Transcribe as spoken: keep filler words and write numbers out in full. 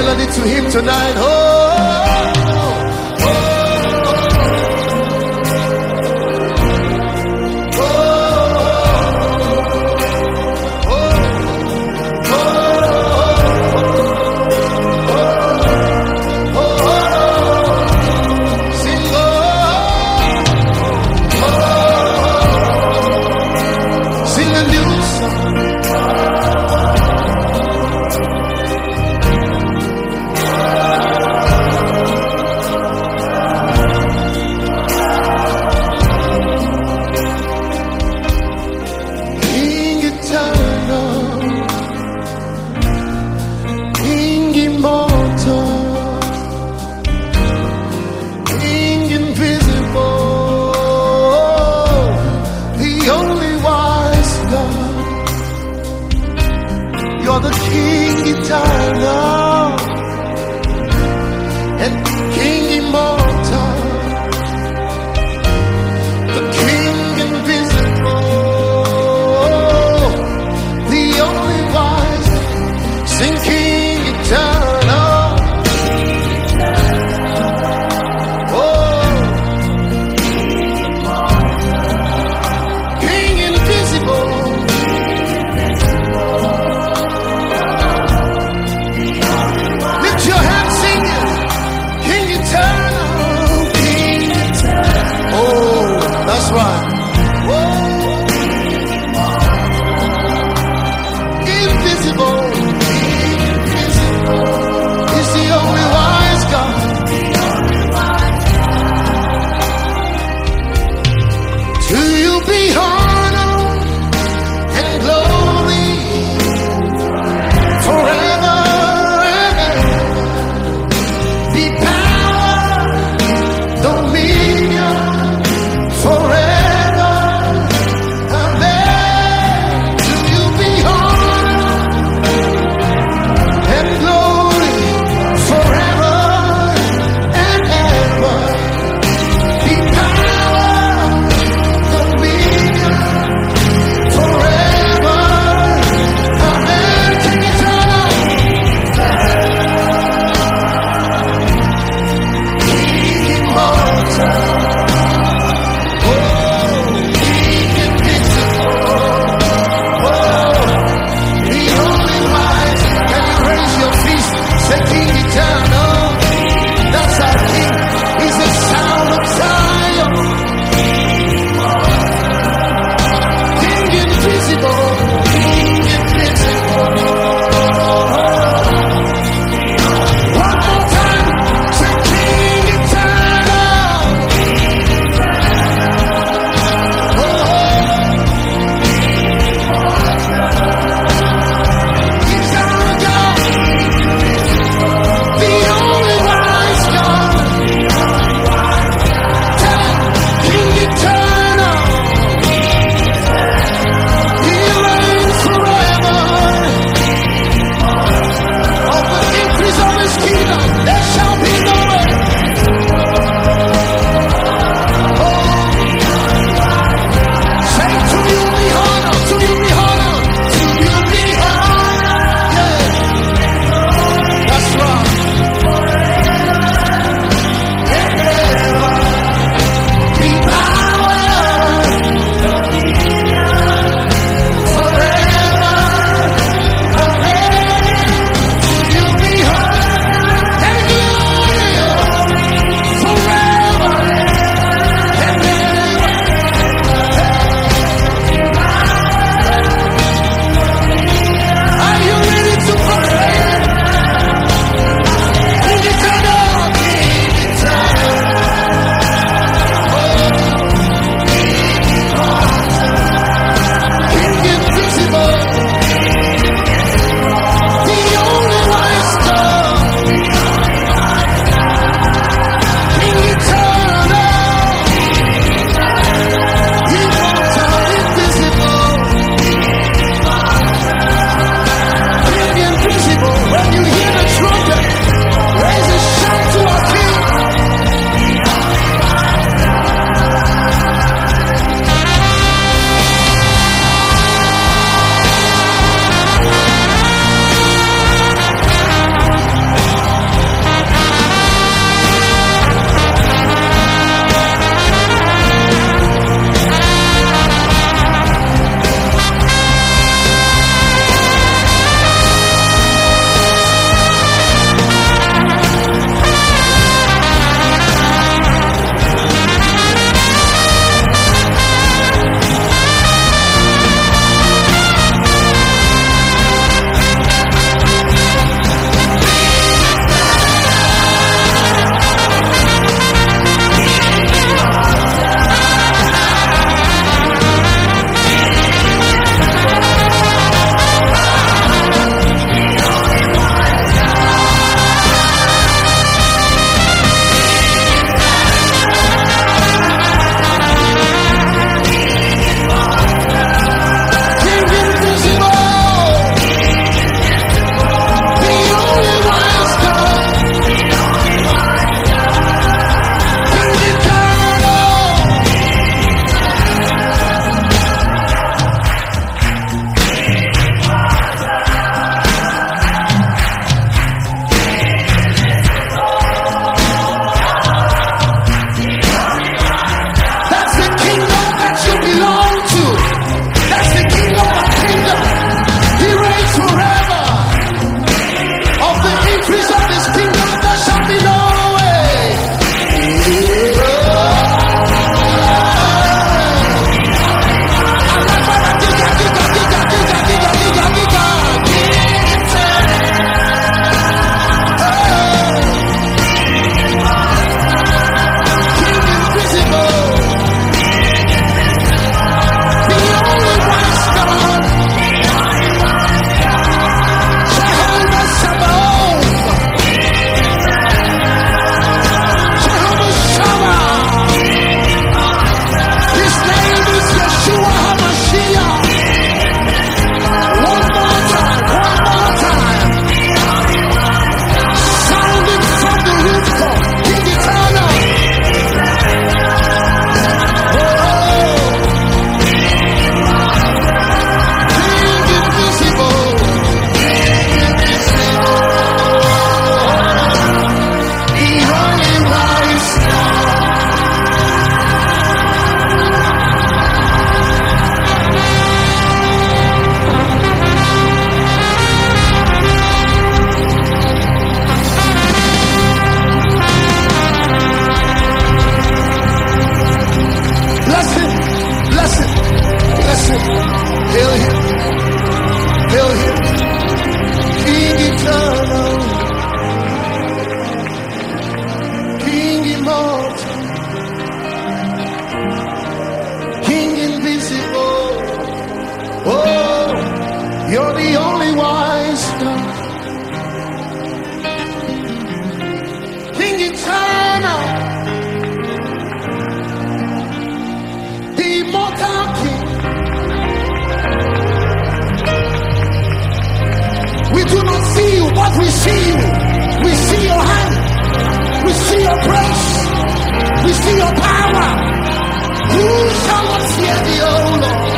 melody to him tonight. Oh, oh, oh, oh, oh, oh, sing, oh, oh, sing a new song. You're the King eternal and King immortal, the King invisible, the only wise. Sing King eternal. Oh, King invisible. That's right. Whoa. Invisible. Invisible. He's the only wise God. To you be honor and glory forever and ever. Be power, dominion. Forever, amen. To you be honor and glory forever and ever. Be power, dominion immortal King. We do not see you, but we see you. We see your hand. We see your praise. We see your power. Who shall not fear thee, O Lord?